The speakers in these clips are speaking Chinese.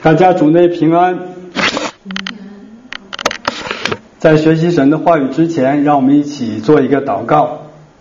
大家主内平安。在学习神的话语之前，让我们一起做一个祷告。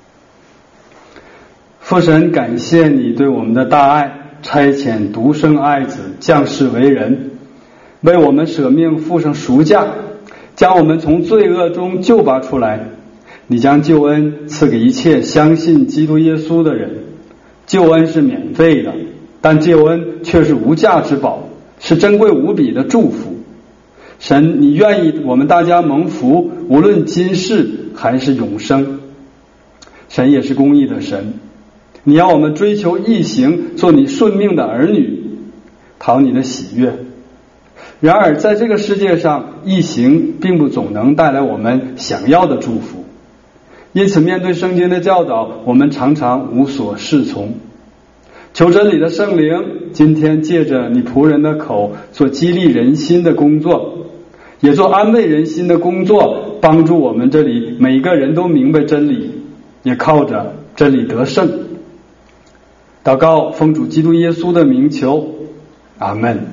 父神，感谢你对我们的大爱，差遣独生爱子降世为人，为我们舍命付上赎价，将我们从罪恶中救拔出来。你将救恩赐给一切相信基督耶稣的人。救恩是免费的，但救恩却是无价之宝，是珍贵无比的祝福。神，你愿意我们大家蒙福，无论今世还是永生。神也是公义的神，你要我们追求义行，做你顺命的儿女，讨你的喜悦。然而在这个世界上，义行并不总能带来我们想要的祝福，因此面对圣经的教导，我们常常无所适从。求真理的圣灵今天借着你仆人的口，做激励人心的工作，也做安慰人心的工作，帮助我们这里每个人都明白真理，也靠着真理得胜。祷告奉主基督耶稣的名求，阿们。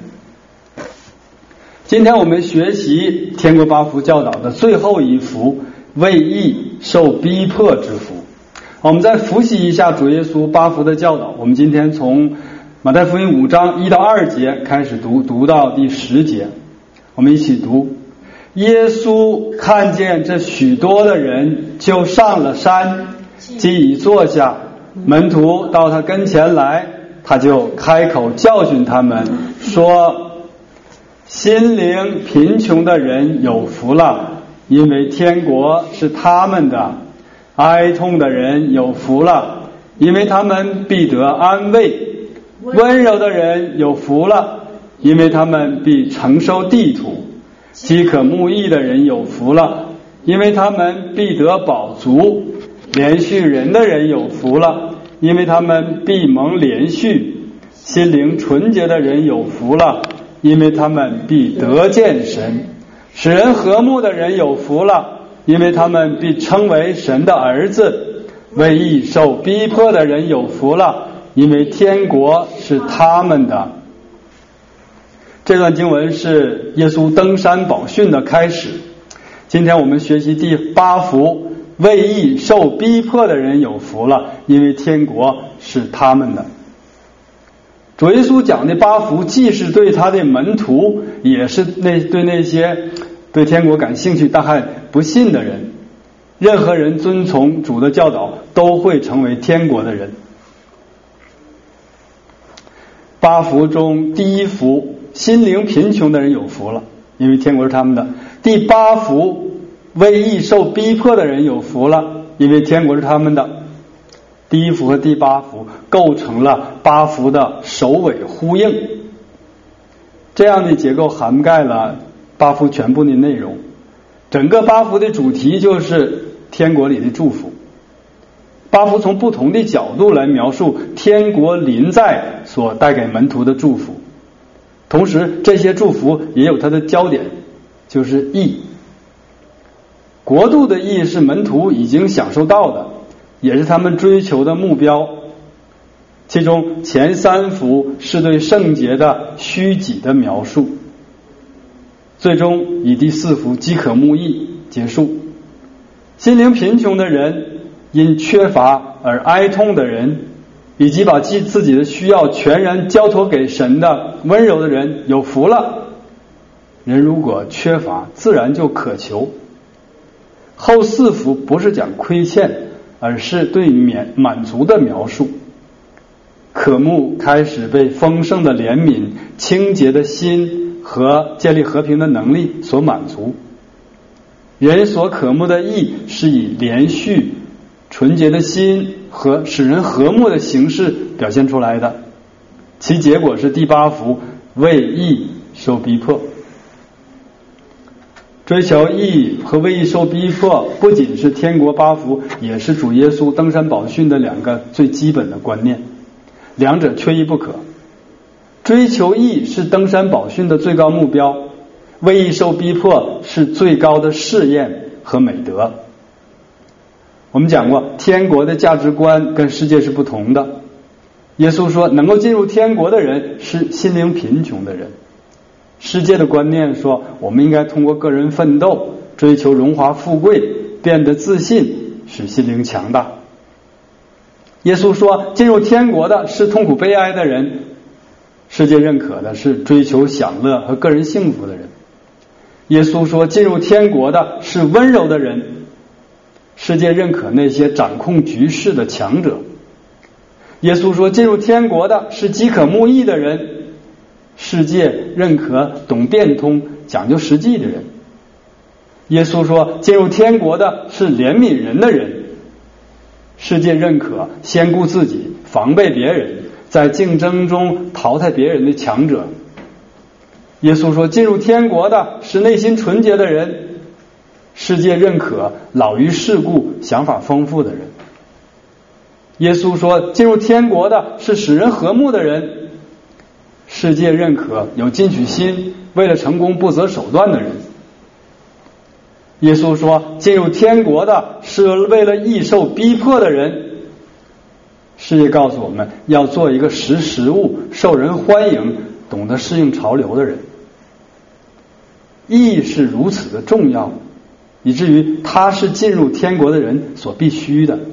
今天我们学习天国八福教导的最后一福，为义受逼迫之福。我们再复习一下主耶稣八福的教导。我们今天从马太福音5章1到2节开始读到第10节。我们一起读。耶稣看见这许多的人，就上了山，既已坐下，门徒到他跟前来，他就开口教训他们，说：心灵贫穷的人有福了，因为天国是他们的；哀痛的人有福了，因为他们必得安慰；温柔的人有福了，因为他们必承受地土；饥渴慕义的人有福了，因为他们必得饱足；连续人的人有福了，因为他们必蒙连续；心灵纯洁的人有福了，因为他们必得见神；使人和睦的人有福了，因为他们必称为神的儿子；为义受逼迫的人有福了，因为天国是他们的。这段经文是耶稣登山宝训的开始。今天我们学习第8福，为义受逼迫的人有福了，因为天国是他们的。主耶稣讲的8福，既是对他的门徒，也是对那些对天国感兴趣但还不信的人。任何人遵从主的教导，都会成为天国的人。8福中第1福，心灵贫穷的人有福了，因为天国是他们的。第8福，为义受逼迫的人有福了，因为天国是他们的。第1福和第8福构成了8福的首尾呼应，这样的结构涵盖了8福全部的内容。整个8福的主题就是天国里的祝福。8福从不同的角度来描述天国临在所带给门徒的祝福，同时这些祝福也有它的焦点，就是义。国度的义是门徒已经享受到的，也是他们追求的目标。其中前3福是对圣洁的虚己的描述，最终以第4福饥渴慕义结束。心灵贫穷的人，因缺乏而哀痛的人，以及把自己的需要全然交托给神的温柔的人有福了。人如果缺乏，自然就渴求。后4福不是讲亏欠，而是对满足的描述。渴慕开始被丰盛的怜悯、清洁的心和建立和平的能力所满足。人所渴慕的义是以连续、纯洁的心和使人和睦的形式表现出来的，其结果是第8福，为义受逼迫。追求义和为义受逼迫不仅是天国8福，也是主耶稣登山宝训的2个最基本的观念，两者缺一不可。追求义是登山宝训的最高目标，为义受逼迫是最高的试验和美德。我们讲过，天国的价值观跟世界是不同的。耶稣说，能够进入天国的人是心灵贫穷的人， 世界的观念说，我们应该通过个人奋斗，追求荣华富贵，变得自信，使心灵强大。耶稣说，进入天国的是痛苦悲哀的人，世界认可的是追求享乐和个人幸福的人。耶稣说，进入天国的是温柔的人，世界认可那些掌控局势的强者。耶稣说，进入天国的是饥渴慕义的人，世界认可懂变通、讲究实际的人。耶稣说，进入天国的是怜悯人的人，世界认可先顾自己、防备别人，在竞争中淘汰别人的强者。耶稣说，进入天国的是内心纯洁的人，世界认可老于世故、想法丰富的人。耶稣说，进入天国的是使人和睦的人，世界认可有进取心、为了成功不择手段的人。耶稣说，进入天国的是为了义受逼迫的人，世界告诉我们要做一个识时务、受人欢迎、懂得适应潮流的人。义是如此的重要，以至于它是进入天国的人所必须的。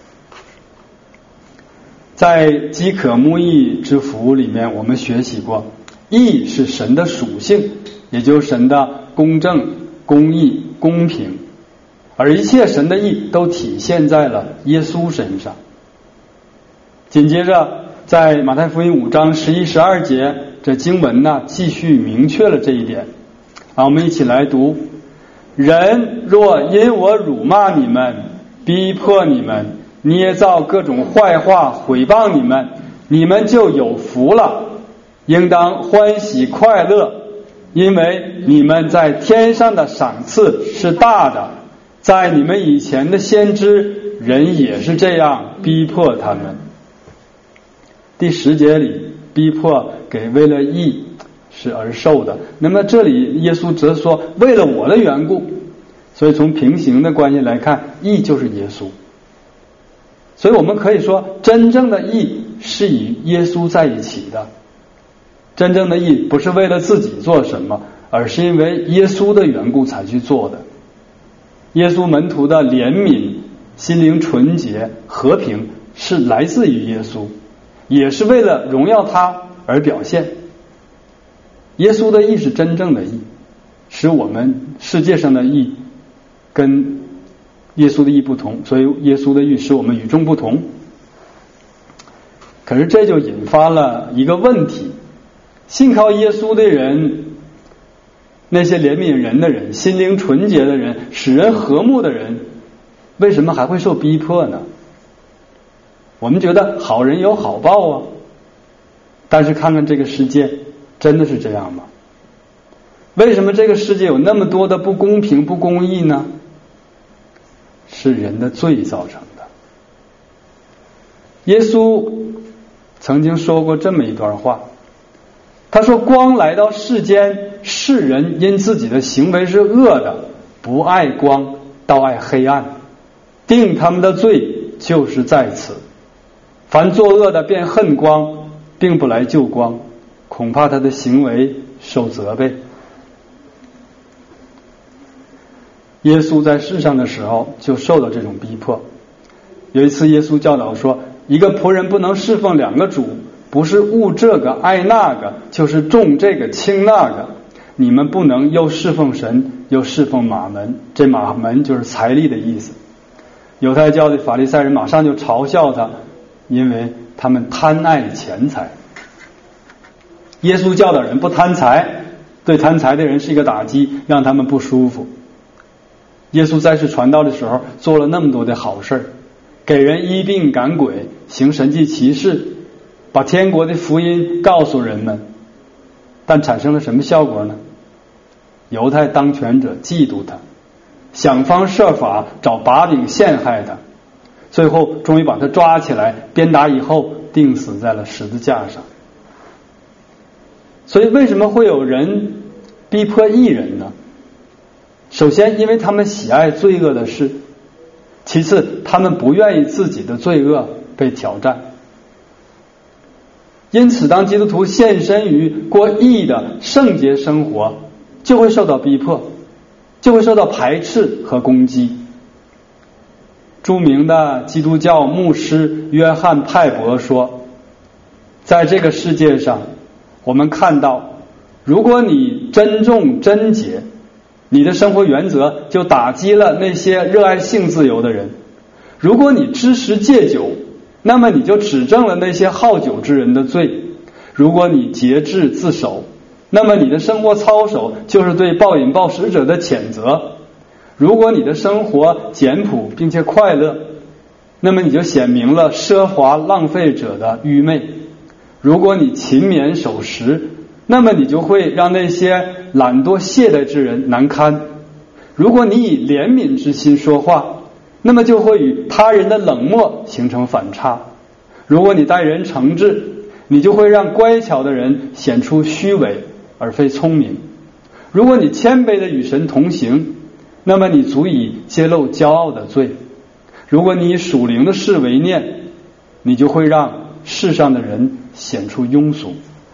在饥渴慕义之福里面，我们学习过，义是神的属性，也就是神的公正、公义、公平，而一切神的义都体现在了耶稣身上。紧接着在马太福音5章11、12节，这经文呢继续明确了这一点。我们一起来读，人若因我辱骂你们、逼迫你们、捏造各种坏话毁谤你们，你们就有福了，应当欢喜快乐，因为你们在天上的赏赐是大的。在你们以前的先知，人也是这样逼迫他们。第10节里，逼迫给为了义是而受的，那么这里耶稣则说为了我的缘故，所以从平行的关系来看，义就是耶稣。所以我们可以说，真正的义是与耶稣在一起的。真正的义不是为了自己做什么，而是因为耶稣的缘故才去做的。耶稣门徒的怜悯、心灵纯洁、和平是来自于耶稣，也是为了荣耀他而表现。耶稣的义是真正的义，使我们世界上的义跟耶稣的义不同，所以耶稣的义使我们与众不同。可是这就引发了一个问题，信靠耶稣的人，那些怜悯人的人、心灵纯洁的人、使人和睦的人，为什么还会受逼迫呢？我们觉得好人有好报啊，但是看看这个世界，真的是这样吗？为什么这个世界有那么多的不公平、不公义呢？是人的罪造成的。耶稣曾经说过这么一段话，他说，光来到世间，世人因自己的行为是恶的，不爱光，倒爱黑暗，定他们的罪就是在此。凡作恶的便恨光，并不来救光，恐怕他的行为受责备。耶稣在世上的时候就受到这种逼迫。有一次耶稣教导说，一个仆人不能侍奉2个主，不是恶这个爱那个，就是重这个轻那个。你们不能又侍奉神又侍奉马门，这马门就是财力的意思。犹太教的法利赛人马上就嘲笑他，因为他们贪爱钱财。耶稣教导人不贪财，对贪财的人是一个打击，让他们不舒服。耶稣在世传道的时候做了那么多的好事，给人医病赶鬼，行神迹奇事，把天国的福音告诉人们，但产生了什么效果呢？犹太当权者嫉妒他，想方设法找把柄陷害他，最后终于把他抓起来，鞭打以后钉死在了十字架上。所以为什么会有人逼迫义人呢？首先因为他们喜爱罪恶的事，其次他们不愿意自己的罪恶被挑战。 因此当基督徒献身于过义的圣洁生活，就会受到逼迫，就会受到排斥和攻击。著名的基督教牧师约翰派伯说，在这个世界上，我们看到，如果你珍重贞洁，你的生活原则就打击了那些热爱性自由的人；如果你知时戒酒，那么你就指正了那些好酒之人的罪；如果你节制自守，那么你的生活操守就是对暴饮暴食者的谴责；如果你的生活简朴并且快乐，那么你就显明了奢华浪费者的愚昧；如果你勤勉守时，那么你就会让那些懒惰懈怠之人难堪；如果你以怜悯之心说话，那么就会与他人的冷漠形成反差；如果你待人诚挚，你就会让乖巧的人显出虚伪而非聪明；如果你谦卑的与神同行，那么你足以揭露骄傲的罪；如果你以属灵的事为念，你就会让世上的人显出庸俗。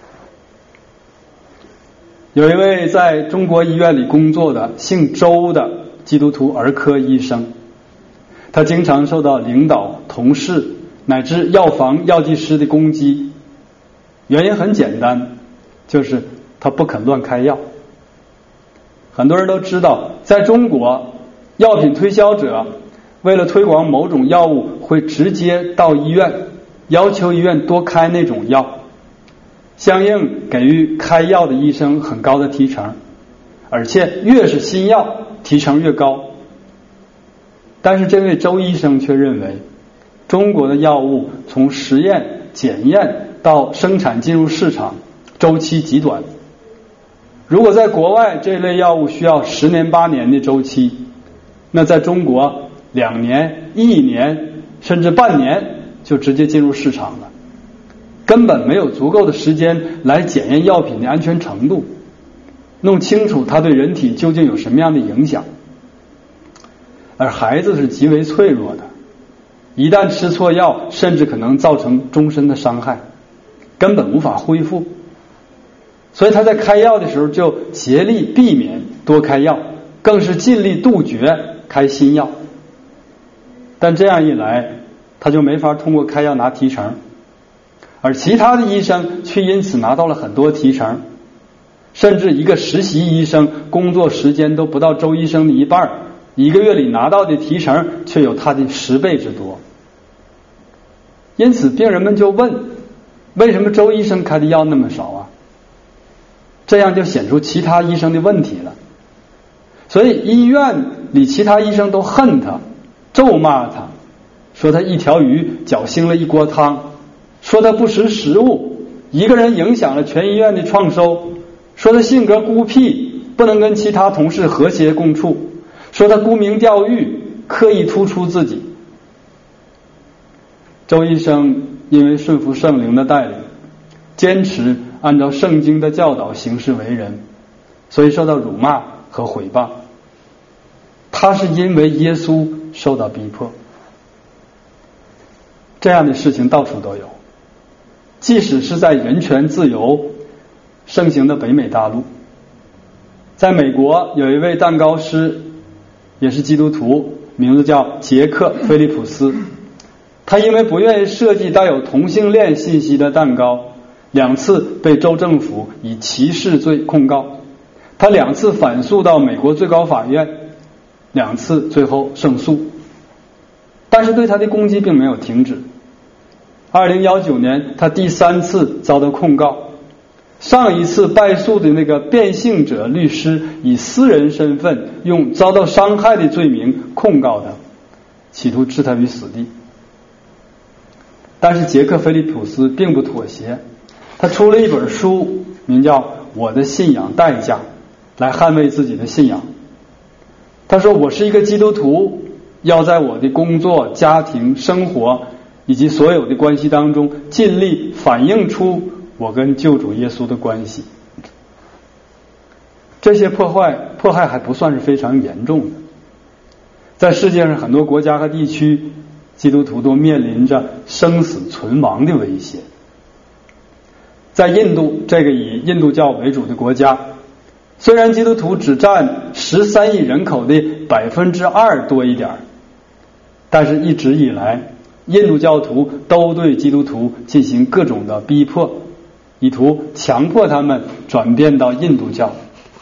有一位在中国医院里工作的姓周的基督徒儿科医生，他经常受到领导、同事乃至药房药剂师的攻击，原因很简单，就是他不肯乱开药。很多人都知道，在中国，药品推销者为了推广某种药物，会直接到医院要求医院多开那种药，相应给予开药的医生很高的提成，而且越是新药提成越高。但是这位周医生却认为，中国的药物从实验、检验到生产进入市场周期极短，如果在国外这类药物需要10年8年的周期，那在中国2年、1年甚至半年就直接进入市场了，根本没有足够的时间来检验药品的安全程度，弄清楚它对人体究竟有什么样的影响。而孩子是极为脆弱的，一旦吃错药，甚至可能造成终身的伤害，根本无法恢复。所以他在开药的时候就竭力避免多开药，更是尽力杜绝开新药。但这样一来，他就没法通过开药拿提成，而其他的医生却因此拿到了很多提成，甚至一个实习医生工作时间都不到周医生的一半，一个月里拿到的提成却有他的10倍之多。因此病人们就问，为什么周医生开的药那么少啊？这样就显出其他医生的问题了。所以医院里其他医生都恨他，咒骂他，说他一条鱼搅兴了一锅汤，说他不识时务，一个人影响了全医院的创收，说他性格孤僻，不能跟其他同事和谐共处，说他沽名钓誉，刻意突出自己。周医生因为顺服圣灵的带领，坚持按照圣经的教导行事为人，所以受到辱骂和毁谤。他是因为耶稣受到逼迫。这样的事情到处都有，即使是在人权自由盛行的北美大陆。在美国有一位蛋糕师，也是基督徒，名字叫杰克·菲利普斯。他因为不愿意设计带有同性恋信息的蛋糕，2次被州政府以歧视罪控告。他2次反诉到美国最高法院，2次最后胜诉。但是对他的攻击并没有停止。2019年他第3次遭到控告，上一次败诉的那个变性者律师以私人身份用遭到伤害的罪名控告他，企图置他于死地。但是杰克·菲利普斯并不妥协，他出了一本书，名叫《我的信仰代价》，来捍卫自己的信仰。他说，我是一个基督徒，要在我的工作、家庭、生活以及所有的关系当中尽力反映出我跟救主耶稣的关系。这些迫害还不算是非常严重的，在世界上很多国家和地区，基督徒都面临着生死存亡的威胁。 在印度这个以印度教为主的国家，虽然基督徒只占13亿人口的2%多一点，但是一直以来印度教徒都对基督徒进行各种的逼迫，以图强迫他们转变到印度教。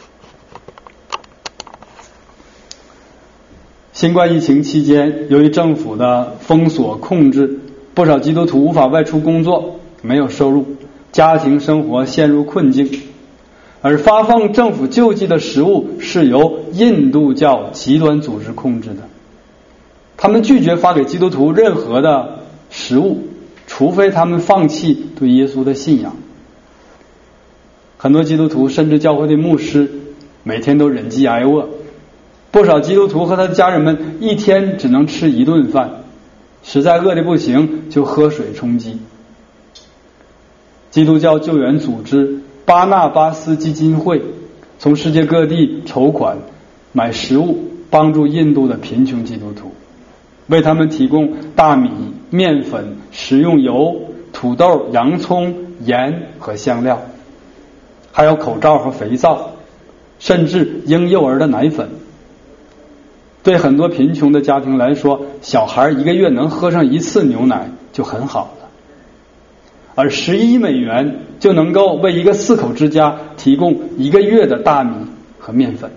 新冠疫情期间，由于政府的封锁控制，不少基督徒无法外出工作，没有收入，家庭生活陷入困境。而发放政府救济的食物是由印度教极端组织控制的，他们拒绝发给基督徒任何的食物，除非他们放弃对耶稣的信仰。很多基督徒甚至教会的牧师每天都忍饥挨饿，不少基督徒和他的家人们一天只能吃1顿饭，实在饿得不行就喝水充饥。基督教救援组织巴纳巴斯基金会从世界各地筹款买食物，帮助印度的贫穷基督徒，为他们提供大米、面粉、食用油、土豆、洋葱、盐和香料，还有口罩和肥皂，甚至婴幼儿的奶粉。对很多贫穷的家庭来说，小孩1个月能喝上1次牛奶就很好了，而11美元就能够为一个4口之家提供1个月的大米和面粉。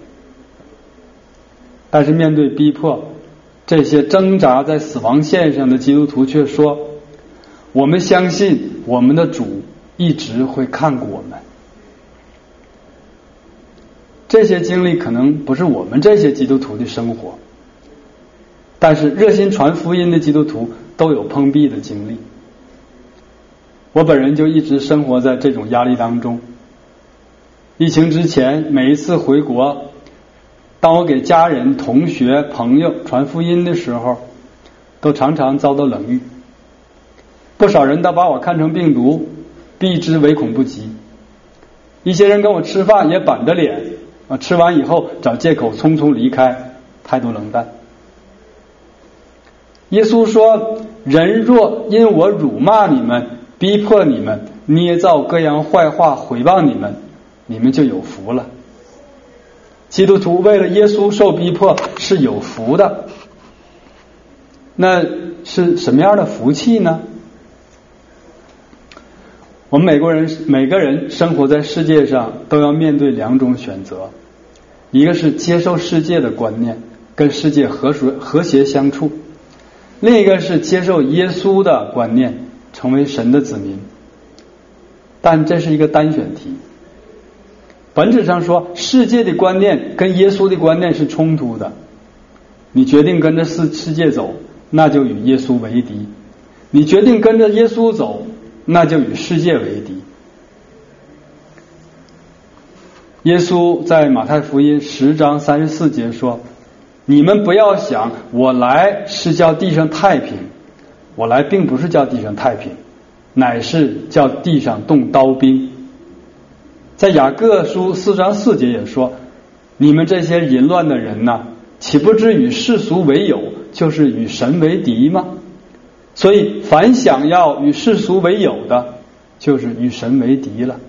但是面对逼迫，这些挣扎在死亡线上的基督徒却说，我们相信我们的主一直会看顾我们。这些经历可能不是我们这些基督徒的生活，但是热心传福音的基督徒都有碰壁的经历。我本人就一直生活在这种压力当中。疫情之前，每一次回国，当我给家人、同学、朋友传福音的时候，都常常遭到冷遇。不少人都把我看成病毒，避之唯恐不及。一些人跟我吃饭也板着脸，吃完以后找借口匆匆离开，态度冷淡。耶稣说，人若因我辱骂你们，逼迫你们，捏造各样坏话毁谤你们，你们就有福了。基督徒为了耶稣受逼迫是有福的。那是什么样的福气呢？我们每个人生活在世界上都要面对2种选择，一个是接受世界的观念，跟世界和谐相处；另一个是接受耶稣的观念，成为神的子民。但这是一个单选题。本质上说，世界的观念跟耶稣的观念是冲突的。你决定跟着世界走，那就与耶稣为敌；你决定跟着耶稣走，那就与世界为敌。耶稣在马太福音10章34节说，你们不要想我来是叫地上太平，我来并不是叫地上太平，乃是叫地上动刀兵。在雅各书4章4节也说，你们这些淫乱的人呐，岂不知与世俗为友，就是与神为敌吗？所以凡想要与世俗为友的，就是与神为敌了。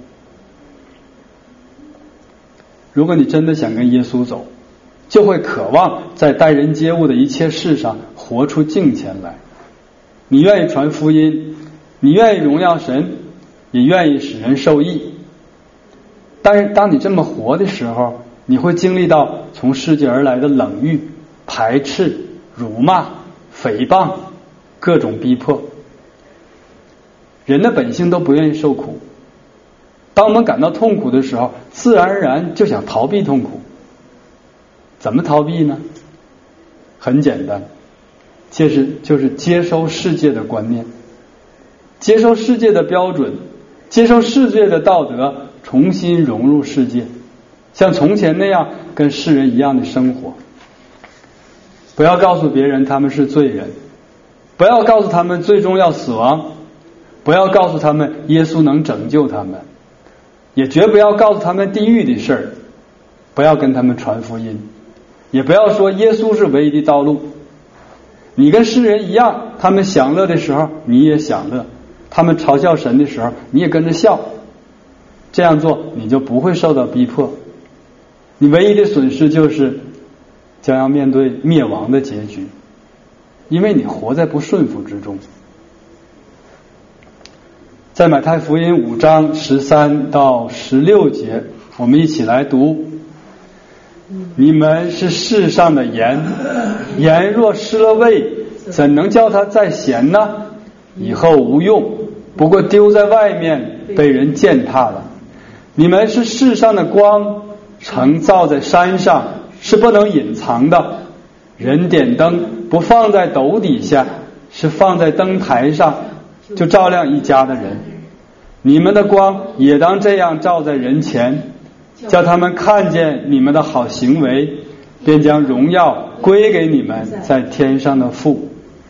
如果你真的想跟耶稣走，就会渴望在待人接物的一切事上活出敬虔来。你愿意传福音，你愿意荣耀神，也愿意使人受益。但是当你这么活的时候，你会经历到从世界而来的冷遇、排斥、辱骂、诽谤，各种逼迫。人的本性都不愿意受苦，当我们感到痛苦的时候，自然而然就想逃避痛苦。怎么逃避呢？很简单，就是接收世界的观念，接受世界的标准，接受世界的道德，重新融入世界，像从前那样跟世人一样的生活。不要告诉别人他们是罪人，不要告诉他们最终要死亡，不要告诉他们耶稣能拯救他们，也绝不要告诉他们地狱的事儿，不要跟他们传福音，也不要说耶稣是唯一的道路。你跟世人一样，他们享乐的时候你也享乐，他们嘲笑神的时候你也跟着笑， 这样做你就不会受到逼迫，你唯一的损失就是将要面对灭亡的结局，因为你活在不顺服之中。在马太福音5章13到16节，我们一起来读：你们是世上的盐，盐若失了味，怎能叫它再咸呢？以后无用，不过丢在外面，被人践踏了。你们是世上的光，城造在山上，是不能隐藏的。人点灯不放在斗底下，是放在灯台上，就照亮一家的人。你们的光也当这样照在人前，叫他们看见你们的好行为，便将荣耀归给你们在天上的父。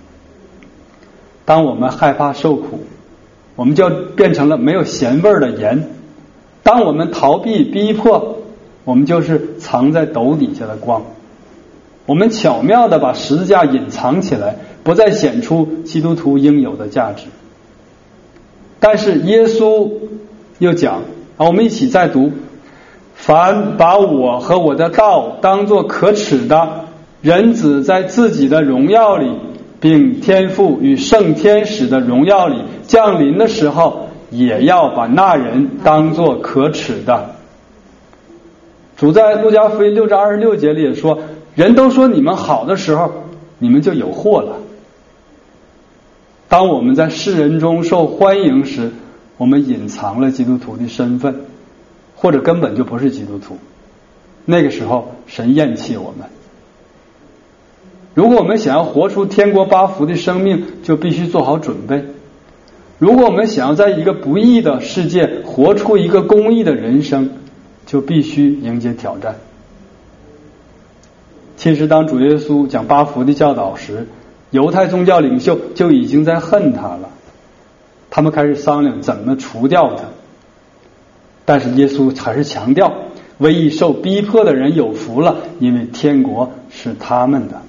当我们害怕受苦，我们就变成了没有咸味的盐；当我们逃避逼迫，我们就是藏在斗底下的光。我们巧妙地把十字架隐藏起来，不再显出基督徒应有的价值。但是耶稣又讲，我们一起再读：凡把我和我的道当作可耻的，人子在自己的荣耀里，并天父与圣天使的荣耀里降临的时候，也要把那人当作可耻的。主在路加福音6章26节里也说，人都说你们好的时候，你们就有祸了。当我们在世人中受欢迎时，我们隐藏了基督徒的身份，或者根本就不是基督徒，那个时候神厌弃我们。如果我们想要活出天国八福的生命，就必须做好准备。如果我们想要在一个不义的世界活出一个公义的人生，就必须迎接挑战。其实当主耶稣讲八福的教导时，犹太宗教领袖就已经在恨他了，他们开始商量怎么除掉他。但是耶稣还是强调，唯一受逼迫的人有福了，因为天国是他们的。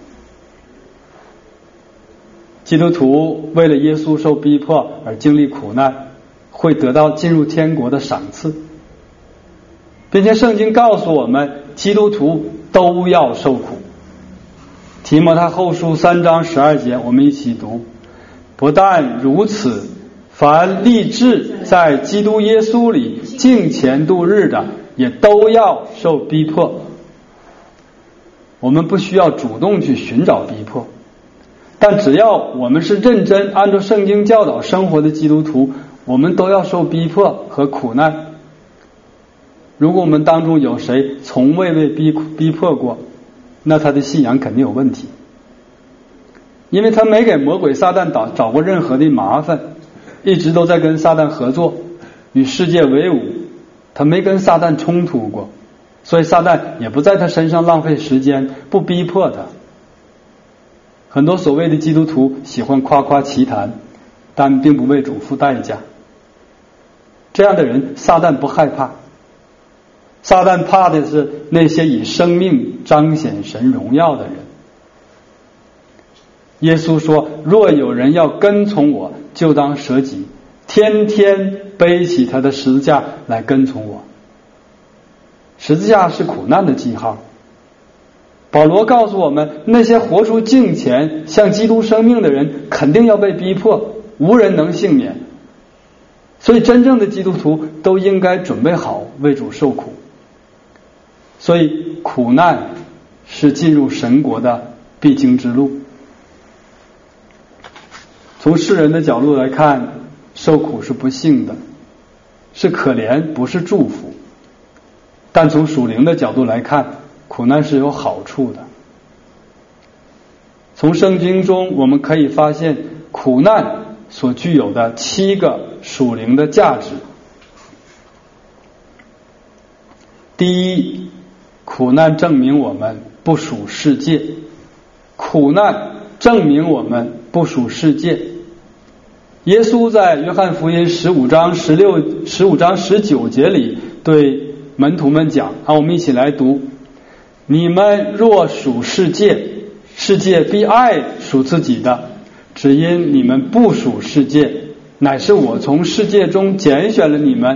基督徒为了耶稣受逼迫而经历苦难，会得到进入天国的赏赐，并且圣经告诉我们，基督徒都要受苦。提摩太后书3章12节，我们一起读：不但如此，凡立志在基督耶稣里敬虔度日的，也都要受逼迫。我们不需要主动去寻找逼迫，但只要我们是认真按照圣经教导生活的基督徒，我们都要受逼迫和苦难。如果我们当中有谁从未被逼迫过，那他的信仰肯定有问题，因为他没给魔鬼撒旦找过任何的麻烦，一直都在跟撒旦合作，与世界为伍，他没跟撒旦冲突过，所以撒旦也不在他身上浪费时间，不逼迫他。很多所谓的基督徒喜欢夸夸其谈，但并不为主付代价，这样的人撒旦不害怕，撒旦怕的是那些以生命彰显神荣耀的人。耶稣说，若有人要跟从我，就当舍己，天天背起他的十字架来跟从我。十字架是苦难的记号。保罗告诉我们，那些活出敬虔像基督生命的人肯定要被逼迫，无人能幸免。所以真正的基督徒都应该准备好为主受苦。所以苦难是进入神国的必经之路。从世人的角度来看，受苦是不幸的，是可怜，不是祝福。但从属灵的角度来看，苦难是有好处的。从圣经中我们可以发现苦难所具有的7个属灵的价值。第一，苦难证明我们不属世界。苦难证明我们不属世界。耶稣在约翰福音15章19节里对门徒们讲，我们一起来读：你们若属世界，世界必爱属自己的，只因你们不属世界，乃是我从世界中拣选了你们，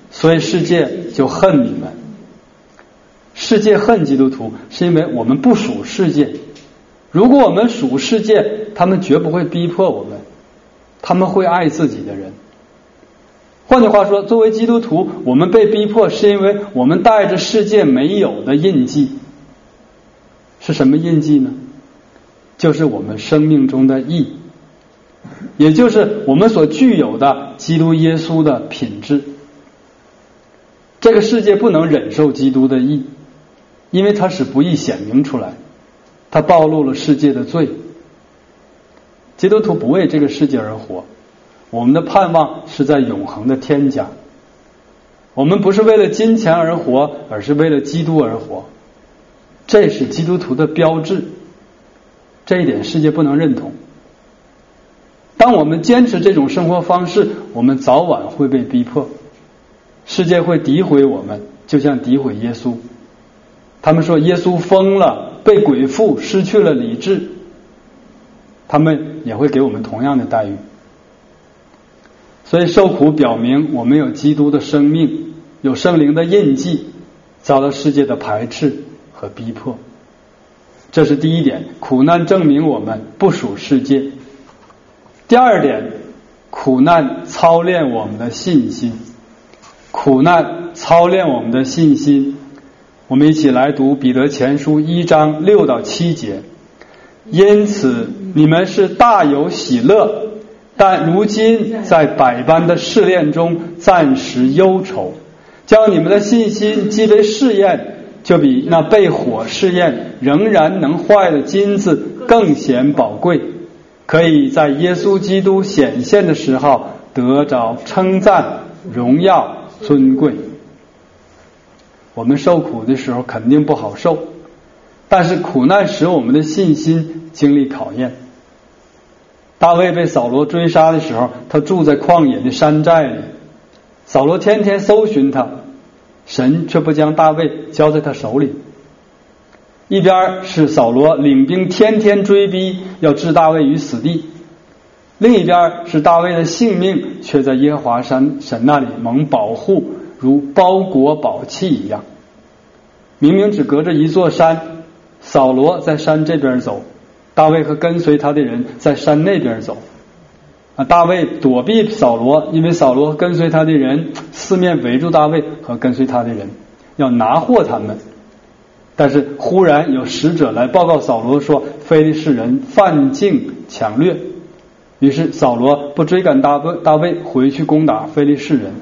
所以世界就恨你们。世界恨基督徒，是因为我们不属世界。如果我们属世界，他们绝不会逼迫我们，他们会爱自己的人。换句话说，作为基督徒，我们被逼迫是因为我们带着世界没有的印记。是什么印记呢？就是我们生命中的义，也就是我们所具有的基督耶稣的品质。这个世界不能忍受基督的义，因为它使不义显明出来，它暴露了世界的罪。基督徒不为这个世界而活，我们的盼望是在永恒的天家。我们不是为了金钱而活，而是为了基督而活。这是基督徒的标志，这一点世界不能认同。当我们坚持这种生活方式，我们早晚会被逼迫，世界会诋毁我们，就像诋毁耶稣。他们说耶稣疯了，被鬼附，失去了理智，他们也会给我们同样的待遇。所以受苦表明我们有基督的生命，有圣灵的印记，遭到世界的排斥和逼迫。这是第一点，苦难证明我们不属世界。第二点，苦难操练我们的信心。苦难操练我们的信心。我们一起来读彼得前书1章6到7节。因此你们是大有喜乐，但如今在百般的试炼中暂时忧愁，叫你们的信心既被试验，就比那被火试验仍然能坏的金子更显宝贵，可以在耶稣基督显现的时候得着称赞、荣耀、尊贵。我们受苦的时候肯定不好受，但是苦难使我们的信心经历考验。大卫被扫罗追杀的时候，他住在旷野的山寨里，扫罗天天搜寻他，神却不将大卫交在他手里。一边是扫罗领兵天天追逼，要置大卫于死地，另一边是大卫的性命却在耶和华神那里蒙保护，如包裹宝器一样。明明只隔着一座山，扫罗在山这边走，大卫和跟随他的人在山那边走。大卫躲避扫罗，因为扫罗跟随他的人四面围住大卫和跟随他的人，要拿获他们。但是忽然有使者来报告扫罗说，非利士人犯境抢掠。于是扫罗不追赶大卫，回去攻打非利士人。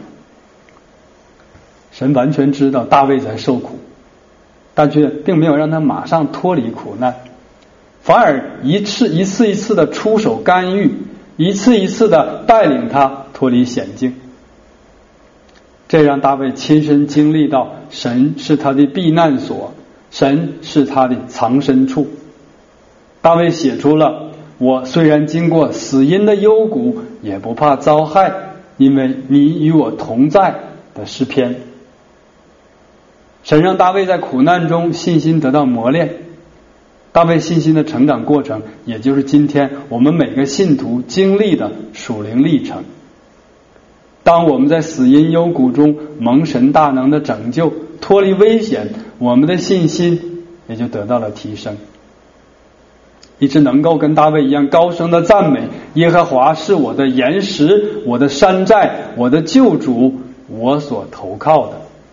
神完全知道大卫在受苦，但却并没有让他马上脱离苦难，反而一次一次的出手干预，一次一次的带领他脱离险境。这让大卫亲身经历到神是他的避难所，神是他的藏身处。大卫写出了我虽然经过死荫的幽谷，也不怕遭害，因为你与我同在的诗篇。神让大卫在苦难中信心得到磨练，大卫信心的成长过程，也就是今天我们每个信徒经历的属灵历程。当我们在死荫幽谷中蒙神大能的拯救，脱离危险，我们的信心也就得到了提升，以致能够跟大卫一样高声的赞美耶和华是我的岩石，我的山寨，我的救主，我所投靠的。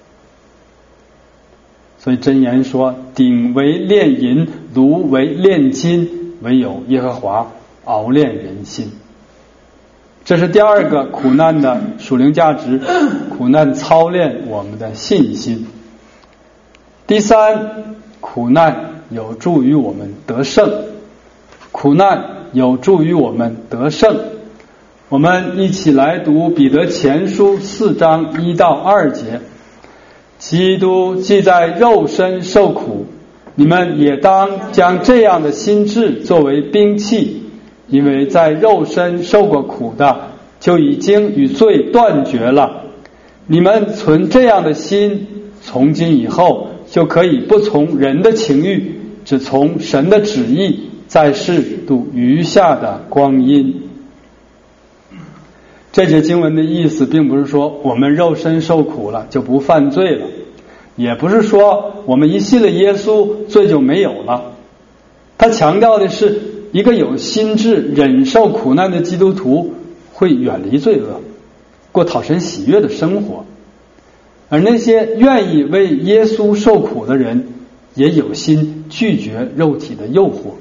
所以箴言说，鼎为炼银，炉为炼金，唯有耶和华熬炼人心。这是第二个苦难的属灵价值，苦难操练我们的信心。第三，苦难有助于我们得胜。苦难有助于我们得胜。我们一起来读彼得前书4章1到2节。基督既在肉身受苦，你们也当将这样的心志作为兵器，因为在肉身受过苦的，就已经与罪断绝了。你们存这样的心，从今以后就可以不从人的情欲，只从神的旨意，在世度余下的光阴。 这节经文的意思并不是说我们肉身受苦了就不犯罪了，也不是说我们一信了耶稣罪就没有了。他强调的是一个有心志忍受苦难的基督徒会远离罪恶，过讨神喜悦的生活，而那些愿意为耶稣受苦的人也有心拒绝肉体的诱惑。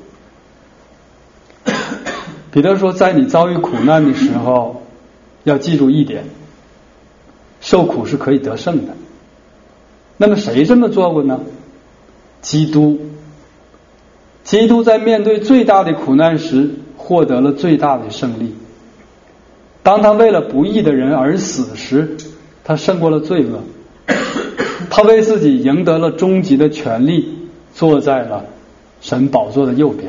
彼得说，在你遭遇苦难的时候要记住一点，受苦是可以得胜的。那么谁这么做过呢？基督在面对最大的苦难时获得了最大的胜利。当他为了不义的人而死时，他胜过了罪恶，他为自己赢得了终极的权利，坐在了神宝座的右边。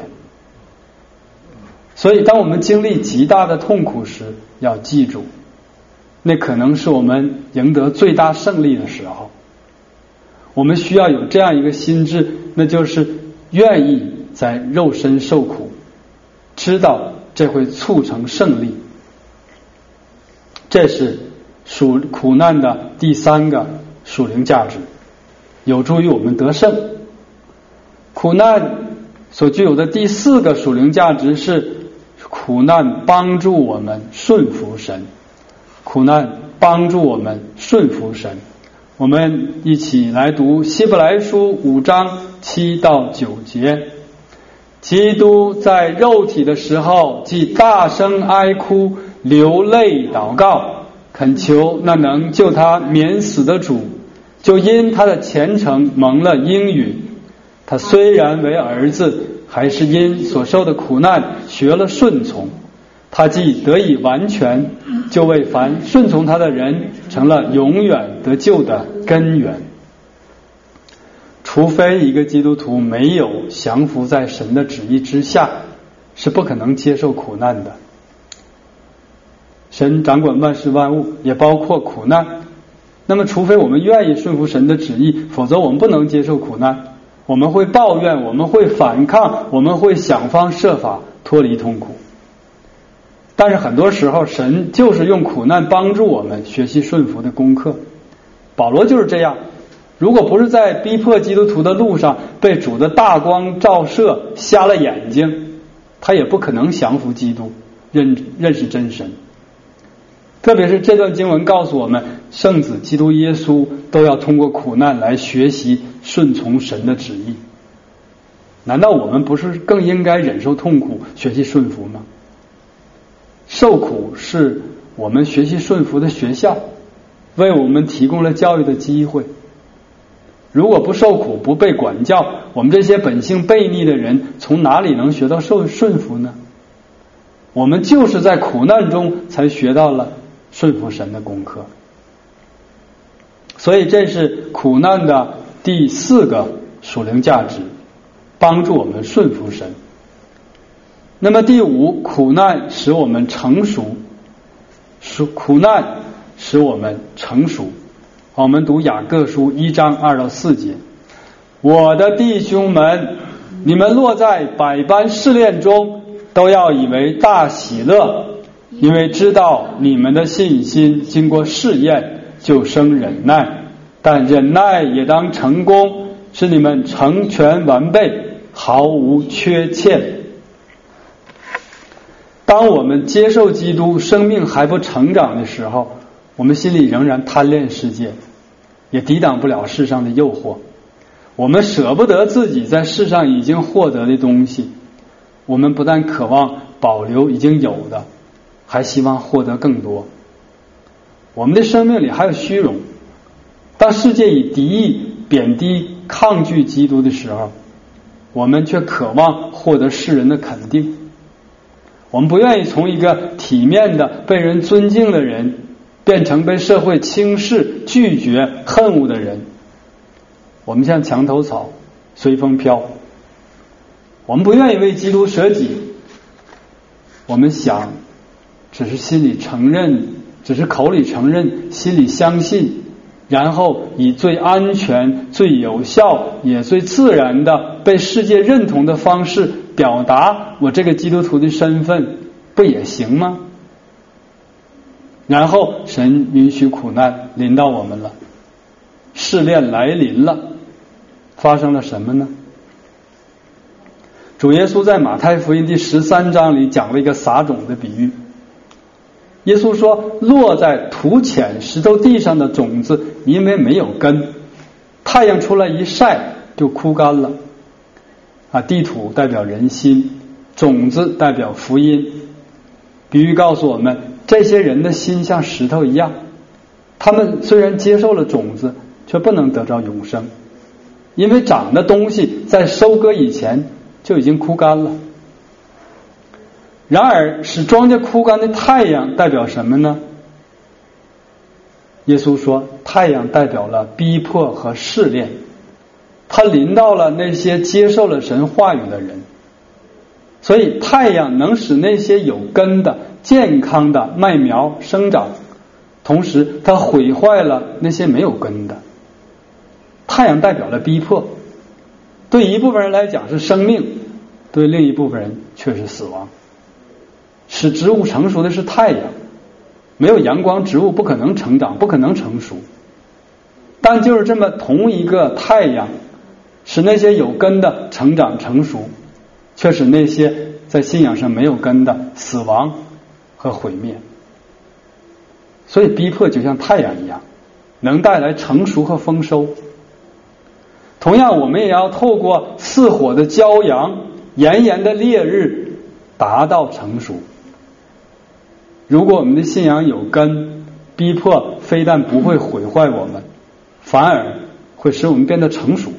所以当我们经历极大的痛苦时，要记住，那可能是我们赢得最大胜利的时候。我们需要有这样一个心志，那就是愿意在肉身受苦，知道这会促成胜利。这是苦难的第三个属灵价值，有助于我们得胜。苦难所具有的第四个属灵价值是苦难帮助我们顺服神。苦难帮助我们顺服神。我们一起来读希伯来书5章7到9节。基督在肉体的时候，既大声哀哭，流泪祷告，恳求那能救他免死的主，就因他的虔诚蒙了应允。他虽然为儿子，还是因所受的苦难学了顺从。他既得以完全，就为凡顺从他的人成了永远得救的根源。除非一个基督徒没有降服在神的旨意之下，是不可能接受苦难的。神掌管万事万物，也包括苦难。那么除非我们愿意顺服神的旨意，否则我们不能接受苦难。我们会抱怨，我们会反抗，我们会想方设法脱离痛苦。但是很多时候神就是用苦难帮助我们学习顺服的功课。保罗就是这样，如果不是在逼迫基督徒的路上被主的大光照射瞎了眼睛，他也不可能降服基督，认识真神。特别是这段经文告诉我们，圣子基督耶稣都要通过苦难来学习顺从神的旨意。难道我们不是更应该忍受痛苦，学习顺服吗？受苦是我们学习顺服的学校，为我们提供了教育的机会。如果不受苦，不被管教，我们这些本性悖逆的人从哪里能学到顺服呢？我们就是在苦难中才学到了顺服神的功课。所以这是苦难的第四个属灵价值，帮助我们顺服神。那么第五，苦难使我们成熟。苦难使我们成熟。好，我们读雅各书1章2到4节。我的弟兄们，你们落在百般试炼中，都要以为大喜乐，因为知道你们的信心经过试验，就生忍耐。但忍耐也当成功，使你们成全完备，毫无缺欠。当我们接受基督，生命还不成长的时候，我们心里仍然贪恋世界，也抵挡不了世上的诱惑。我们舍不得自己在世上已经获得的东西，我们不但渴望保留已经有的，还希望获得更多。我们的生命里还有虚荣。当世界以敌意、贬低、抗拒基督的时候，我们却渴望获得世人的肯定。我们不愿意从一个体面的、被人尊敬的人，变成被社会轻视、拒绝、恨恶的人。我们像墙头草，随风飘。我们不愿意为基督舍己。我们想，只是心里承认，只是口里承认，心里相信，然后以最安全、最有效也最自然的被世界认同的方式表达我这个基督徒的身份，不也行吗？ 然后神允许苦难临到我们了，试炼来临了，发生了什么呢？主耶稣在马太福音第13章里讲了一个撒种的比喻。耶稣说，落在土浅石头地上的种子，因为没有根，太阳出来一晒就枯干了。地土代表人心，种子代表福音。比喻告诉我们，这些人的心像石头一样，他们虽然接受了种子，却不能得着永生，因为长的东西在收割以前就已经枯干了。然而使庄稼枯干的太阳代表什么呢？耶稣说，太阳代表了逼迫和试炼，它临到了那些接受了神话语的人。所以太阳能使那些有根的健康的麦苗生长，同时它毁坏了那些没有根的。太阳代表了逼迫，对一部分人来讲是生命，对另一部分人却是死亡。使植物成熟的是太阳，没有阳光植物不可能成长，不可能成熟。但就是这么同一个太阳，使那些有根的成长成熟，却使那些在信仰上没有根的死亡和毁灭。所以逼迫就像太阳一样，能带来成熟和丰收。同样，我们也要透过似火的骄阳，炎炎的烈日，达到成熟。如果我们的信仰有根，逼迫非但不会毁坏我们，反而会使我们变得成熟。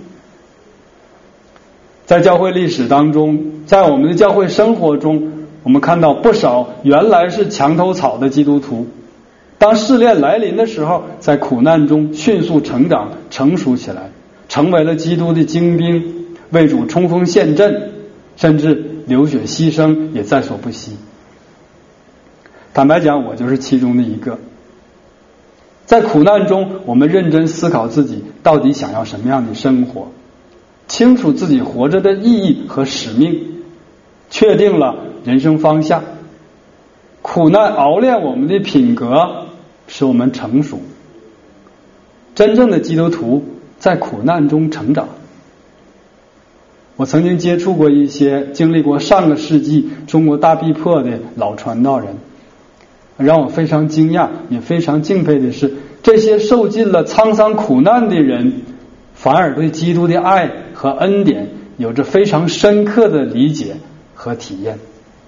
在教会历史当中，在我们的教会生活中，我们看到不少原来是墙头草的基督徒，当试炼来临的时候，在苦难中迅速成长成熟起来，成为了基督的精兵，为主冲锋陷阵，甚至流血牺牲也在所不惜。坦白讲，我就是其中的一个。在苦难中，我们认真思考自己到底想要什么样的生活，清楚自己活着的意义和使命，确定了人生方向。苦难熬炼我们的品格，使我们成熟。真正的基督徒在苦难中成长。我曾经接触过一些经历过上个世纪中国大逼迫的老传道人，让我非常惊讶也非常敬佩的是，这些受尽了沧桑苦难的人，反而对基督的爱和恩典有着非常深刻的理解和体验。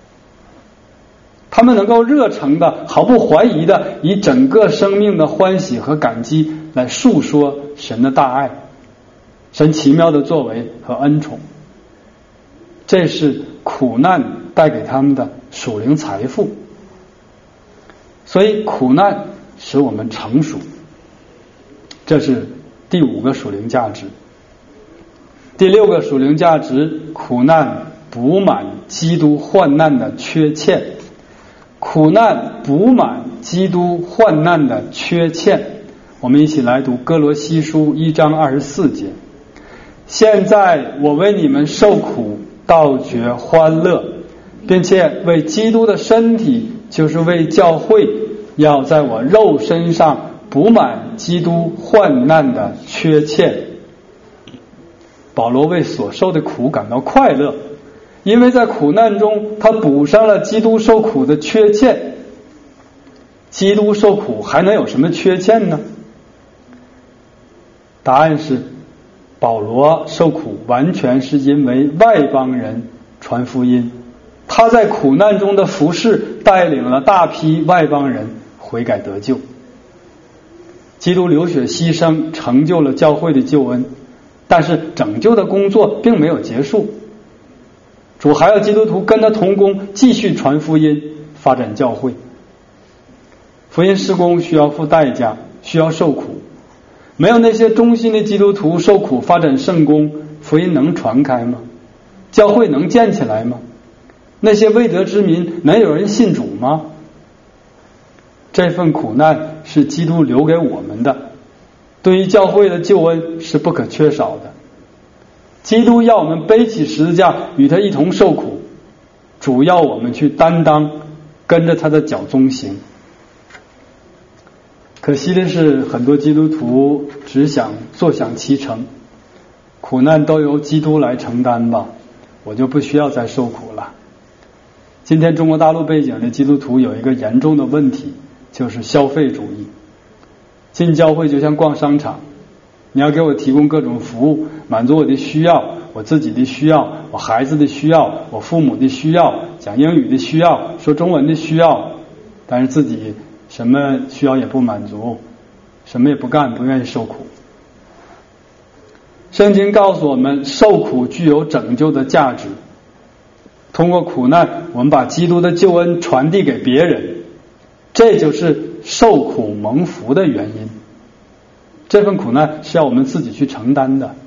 他们能够热诚的毫不怀疑的以整个生命的欢喜和感激来述说神的大爱，神奇妙的作为和恩宠。这是苦难带给他们的属灵财富。所以苦难使我们成熟，这是第5个属灵价值。第6个属灵价值，苦难补满基督患难的缺欠。苦难补满基督患难的缺欠。我们一起来读哥罗西书1章24节。现在我为你们受苦，倒觉欢乐，并且为基督的身体，就是为教会，要在我肉身上补满基督患难的缺欠。保罗为所受的苦感到快乐，因为在苦难中他补上了基督受苦的缺欠。基督受苦还能有什么缺欠呢？答案是，保罗受苦完全是因为外邦人传福音，他在苦难中的服事带领了大批外邦人悔改得救。基督流血牺牲成就了教会的救恩，但是拯救的工作并没有结束，主还要基督徒跟他同工，继续传福音，发展教会。福音事工需要付代价，需要受苦。没有那些忠心的基督徒受苦发展圣工，福音能传开吗？教会能建起来吗？那些未得之民能有人信主吗？这份苦难是基督留给我们的，对于教会的救恩是不可缺少的。基督要我们背起十字架与他一同受苦，主要我们去担当，跟着他的脚踪行。 可惜的是，很多基督徒只想坐享其成，苦难都由基督来承担吧，我就不需要再受苦了。今天中国大陆背景的基督徒有一个严重的问题，就是消费主义。进教会就像逛商场，你要给我提供各种服务，满足我的需要，我自己的需要，我孩子的需要，我父母的需要，讲英语的需要，说中文的需要，但是自己什么需要也不满足，什么也不干，不愿意受苦。圣经告诉我们，受苦具有拯救的价值。通过苦难，我们把基督的救恩传递给别人，这就是受苦蒙福的原因。这份苦难是要我们自己去承担的。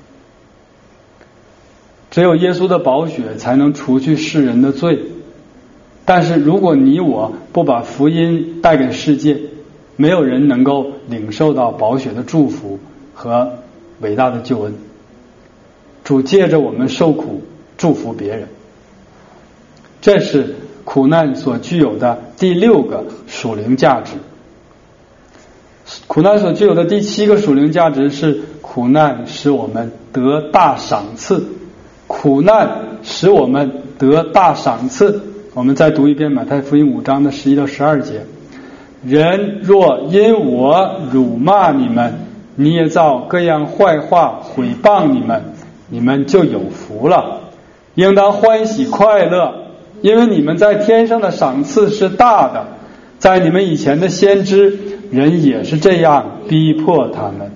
只有耶稣的宝血才能除去世人的罪。但是如果你我不把福音带给世界，没有人能够领受到宝血的祝福和伟大的救恩。主借着我们受苦祝福别人，这是苦难所具有的第6个属灵价值。苦难所具有的第7个属灵价值是，苦难使我们得大赏赐。苦难使我们得大赏赐。我们再读一遍马太福音5章的11到12节。人若因我辱骂你们，捏造各样坏话毁谤你们，你们就有福了，应当欢喜快乐，因为你们在天上的赏赐是大的。在你们以前的先知，人也是这样逼迫他们。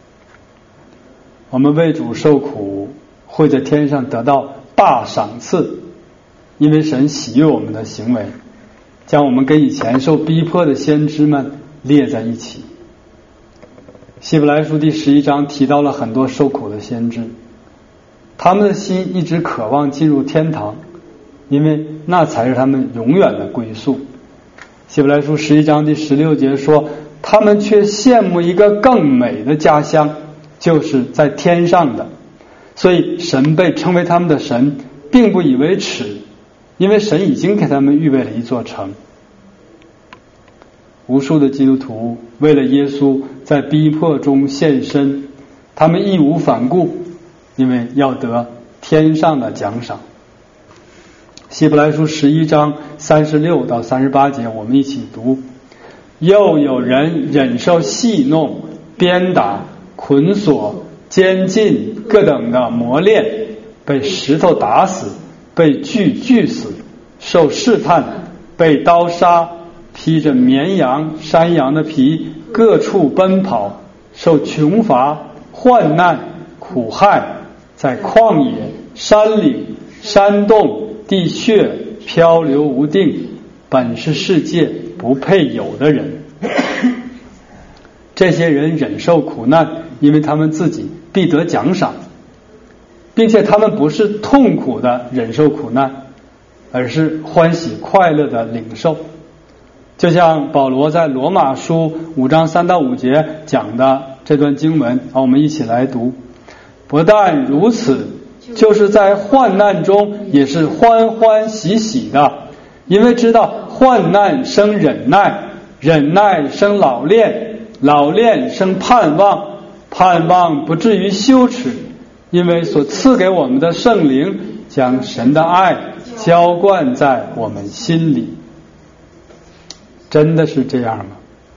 我们为主受苦，会在天上得到大赏赐，因为神喜悦我们的行为，将我们跟以前受逼迫的先知们列在一起。希伯来书第11章提到了很多受苦的先知，他们的心一直渴望进入天堂，因为那才是他们永远的归宿。希伯来书11章第16节说，他们却羡慕一个更美的家乡，就是在天上的。所以神被称为他们的神，并不以为耻，因为神已经给他们预备了一座城。无数的基督徒为了耶稣在逼迫中献身，他们义无反顾，因为要得天上的奖赏。希伯来书11章36到38节，我们一起读。又有人忍受戏弄、鞭打、捆锁、监禁各等的磨练，被石头打死，被锯死，受试探，被刀杀，披着绵羊、山羊的皮，各处奔跑，受穷乏、患难、苦害，在旷野、山岭、山洞、地穴漂流无定，本是世界不配有的人。这些人忍受苦难，因为他们自己必得奖赏，并且他们不是痛苦的忍受苦难，而是欢喜快乐的领受。就像保罗在罗马书5章3到5节讲的这段经文，我们一起来读。不但如此，就是在患难中也是欢欢喜喜的，因为知道患难生忍耐，忍耐生老练，老练生盼望，盼望不至于羞耻，因为所赐给我们的圣灵将神的爱浇灌在我们心里。真的是这样吗？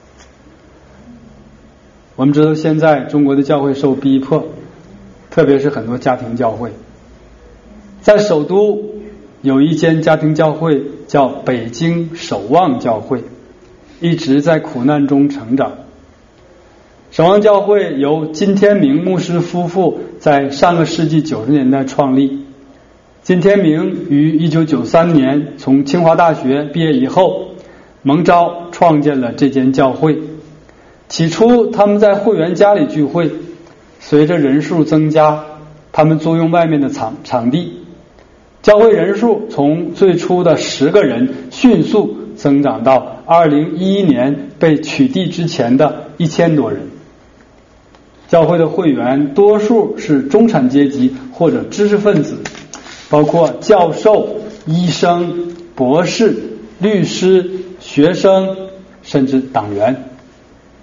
我们知道现在中国的教会受逼迫，特别是很多家庭教会。在首都有一间家庭教会叫北京守望教会，一直在苦难中成长。守望教会由金天明牧师夫妇在上个世纪90年代创立。金天明于1993年从清华大学毕业以后，蒙召创建了这间教会。起初他们在会员家里聚会，随着人数增加，他们租用外面的场地，教会人数从最初的10个人迅速增长到2011年被取缔之前的1000多人。教会的会员多数是中产阶级或者知识分子，包括教授、医生、博士、律师、学生，甚至党员。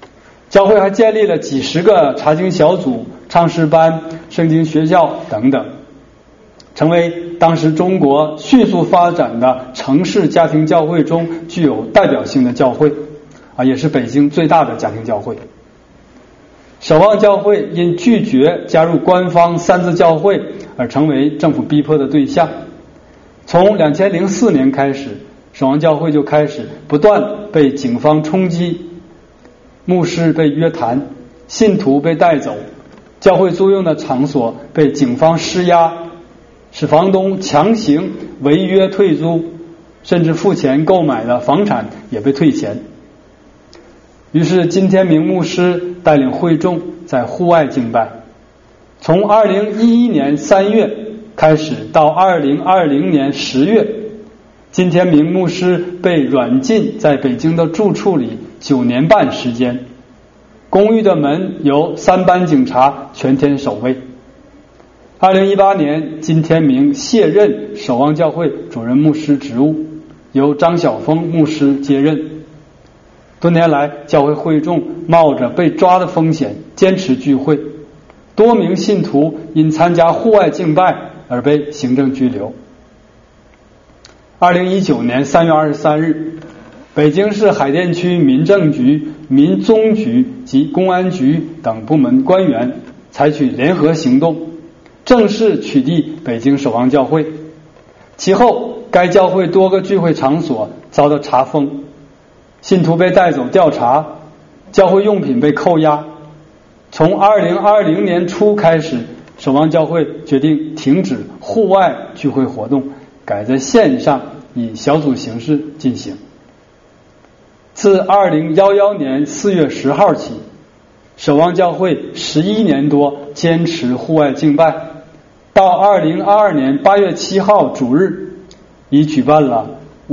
教会还建立了几十个查经小组、唱诗班、圣经学校等等，成为当时中国迅速发展的城市家庭教会中具有代表性的教会，也是北京最大的家庭教会。守望教会因拒绝加入官方三自教会而成为政府逼迫的对象。从2004年开始，守望教会就开始不断被警方冲击，牧师被约谈，信徒被带走，教会租用的场所被警方施压，使房东强行违约退租，甚至付钱购买的房产也被退钱。于是金天明牧师带领会众在户外敬拜，从2011年3月开始到2020年10月，金天明牧师被软禁在北京的住处里9年半时间，公寓的门由3班警察全天守卫。2018年，金天明卸任守望教会主任牧师职务，由张晓峰牧师接任。多年来，教会会众冒着被抓的风险坚持聚会，多名信徒因参加户外敬拜而被行政拘留。2019年3月23日，北京市海淀区民政局、民宗局及公安局等部门官员采取联合行动，正式取缔北京守望教会。其后，该教会多个聚会场所遭到查封，信徒被带走调查，教会用品被扣押。从2020年初开始，守望教会决定停止户外聚会活动，改在线上以小组形式进行。自2011年4月10号起，守望教会11年多坚持户外敬拜，到2022年8月7号主日，已举办了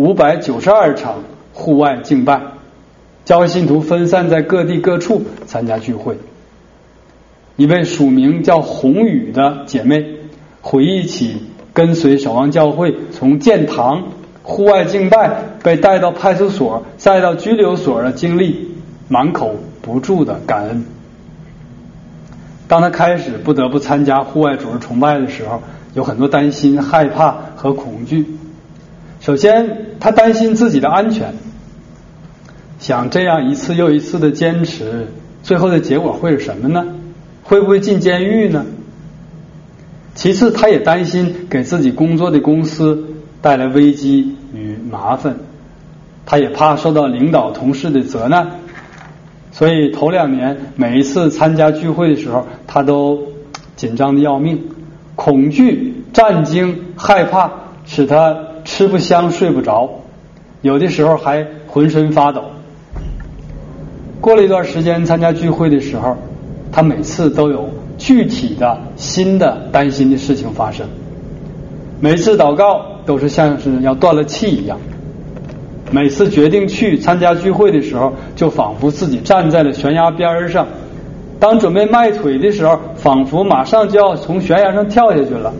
592场户外敬拜，教会信徒分散在各地各处参加聚会。一位署名叫红雨的姐妹回忆起跟随守望教会从建堂户外敬拜被带到派出所再到拘留所的经历，满口不住的感恩。当他开始不得不参加户外主日崇拜的时候，有很多担心、害怕和恐惧。首先，他担心自己的安全，想这样一次又一次的坚持，最后的结果会是什么呢？会不会进监狱呢？其次，他也担心给自己工作的公司带来危机与麻烦，他也怕受到领导同事的责难，所以头2年每一次参加聚会的时候，他都紧张的要命，恐惧、战惊、害怕使他吃不香睡不着，有的时候还浑身发抖。过了一段时间参加聚会的时候，他每次都有具体的新的担心的事情发生，每次祷告都是像是要断了气一样，每次决定去参加聚会的时候，就仿佛自己站在了悬崖边上，当准备迈腿的时候，仿佛马上就要从悬崖上跳下去了。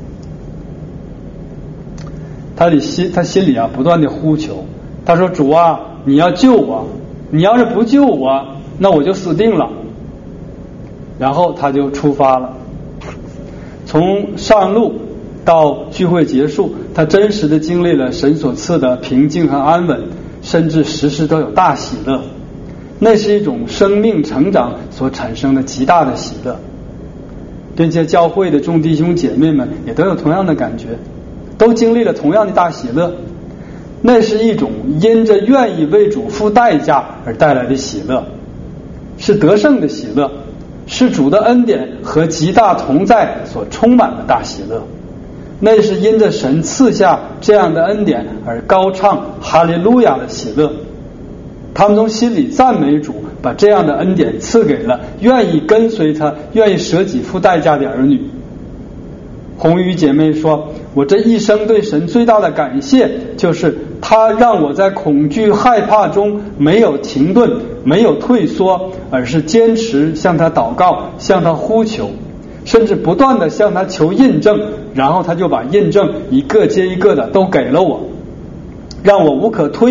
他心里不断的呼求，他说：主啊，你要救我，你要是不救我，那我就死定了。然后他就出发了，从上路到聚会结束，他真实的经历了神所赐的平静和安稳，甚至时时都有大喜乐。那是一种生命成长所产生的极大的喜乐，并且教会的众弟兄姐妹们也都有同样的感觉，都经历了同样的大喜乐。那是一种因着愿意为主付代价而带来的喜乐，是得胜的喜乐，是主的恩典和极大同在所充满的大喜乐。那是因着神赐下这样的恩典而高唱哈利路亚的喜乐。他们从心里赞美主，把这样的恩典赐给了愿意跟随他、愿意舍己付代价的儿女。红雨姐妹说，我这一生对神最大的感谢，就是他让我在恐惧害怕中没有停顿，没有退缩，而是坚持向他祷告，向他呼求，甚至不断的向他求印证，然后他就把印证一个接一个的都给了我，让我无可推诿，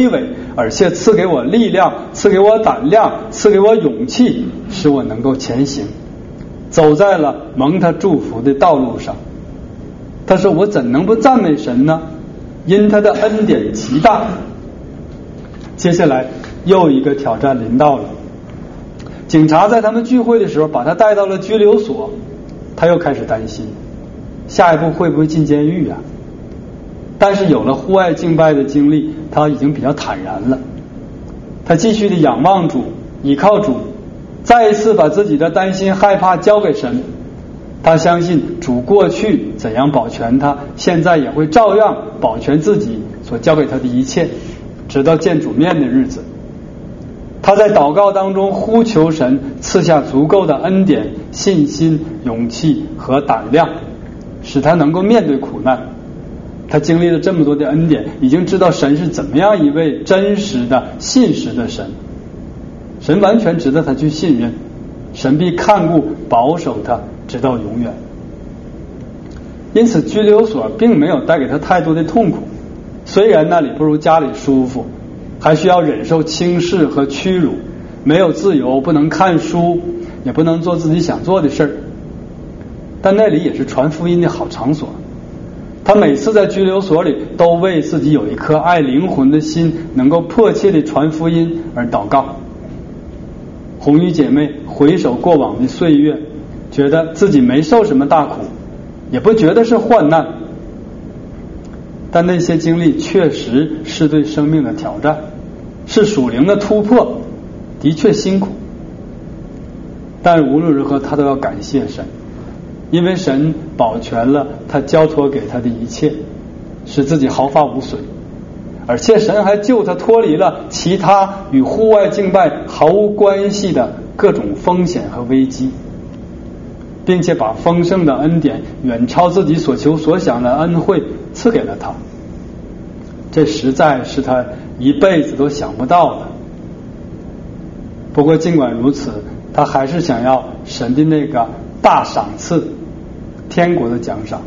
而且赐给我力量，赐给我胆量，赐给我勇气，使我能够前行，走在了蒙他祝福的道路上。他说我怎能不赞美神呢？因他的恩典极大。接下来又一个挑战临到了，警察在他们聚会的时候把他带到了拘留所，他又开始担心下一步会不会进监狱啊？但是有了户外敬拜的经历，他已经比较坦然了。他继续的仰望主，倚靠主，再一次把自己的担心害怕交给神。他相信主过去怎样保全他，现在也会照样保全自己所交给他的一切，直到见主面的日子。他在祷告当中呼求神赐下足够的恩典、信心、勇气和胆量，使他能够面对苦难。他经历了这么多的恩典，已经知道神是怎么样一位真实的信实的神，神完全值得他去信任，神必看顾保守他直到永远。因此拘留所并没有带给他太多的痛苦，虽然那里不如家里舒服，还需要忍受轻视和屈辱，没有自由，不能看书，也不能做自己想做的事儿，但那里也是传福音的好场所。他每次在拘留所里都为自己有一颗爱灵魂的心，能够迫切地传福音而祷告。红衣姐妹回首过往的岁月，觉得自己没受什么大苦，也不觉得是患难，但那些经历确实是对生命的挑战，是属灵的突破，的确辛苦。但无论如何他都要感谢神，因为神保全了他交托给他的一切，使自己毫发无损，而且神还救他脱离了其他与户外敬拜毫无关系的各种风险和危机，并且把丰盛的恩典远超自己所求所想的恩惠赐给了他。这实在是他一辈子都想不到的。不过尽管如此，他还是想要神的那个大赏赐，天国的奖赏。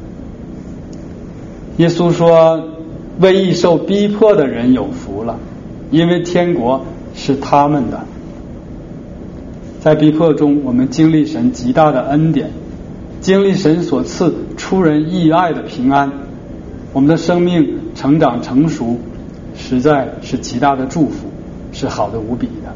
耶稣说，为义受逼迫的人有福了，因为天国是他们的。在逼迫中，我们经历神极大的恩典，经历神所赐出人意外的平安，我们的生命成长成熟，实在是极大的祝福，是好的无比的。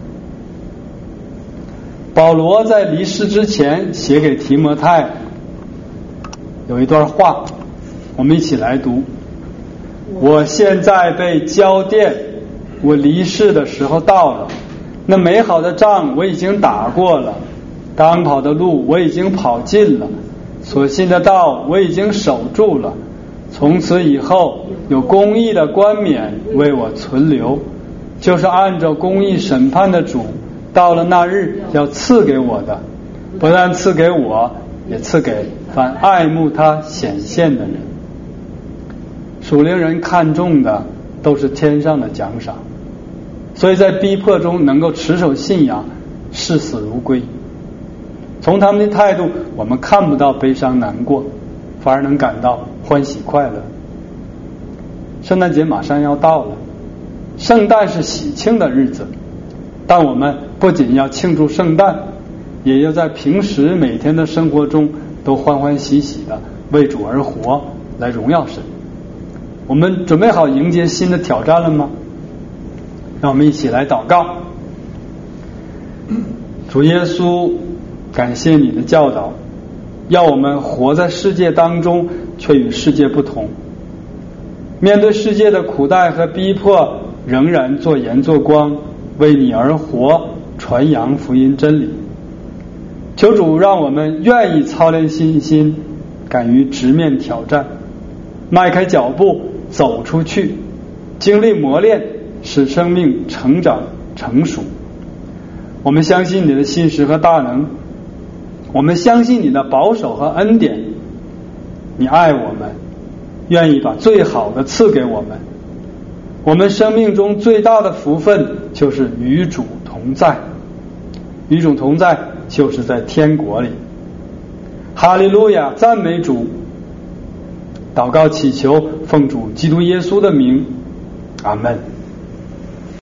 保罗在离世之前写给提摩太有一段话，我们一起来读。我现在被交奠，我离世的时候到了，那美好的仗我已经打过了，当跑的路我已经跑尽了，所信的道我已经守住了，从此以后有公义的冠冕为我存留，就是按照公义审判的主到了那日要赐给我的，不但赐给我，也赐给凡爱慕他显现的人。属灵人看重的都是天上的奖赏，所以在逼迫中能够持守信仰，视死如归。从他们的态度，我们看不到悲伤难过，反而能感到欢喜快乐。圣诞节马上要到了，圣诞是喜庆的日子，但我们不仅要庆祝圣诞，也要在平时每天的生活中都欢欢喜喜的为主而活，来荣耀神。我们准备好迎接新的挑战了吗？让我们一起来祷告。主耶稣，感谢你的教导，要我们活在世界当中，却与世界不同。面对世界的苦待和逼迫，仍然做盐做光，为你而活，传扬福音真理。求主让我们愿意操练信心，敢于直面挑战，迈开脚步走出去，经历磨练，使生命成长成熟。我们相信你的信实和大能，我们相信你的保守和恩典，你爱我们，愿意把最好的赐给我们。我们生命中最大的福分就是与主同在，与主同在就是在天国里。哈利路亚，赞美主。祷告祈求奉主基督耶稣的名，阿们。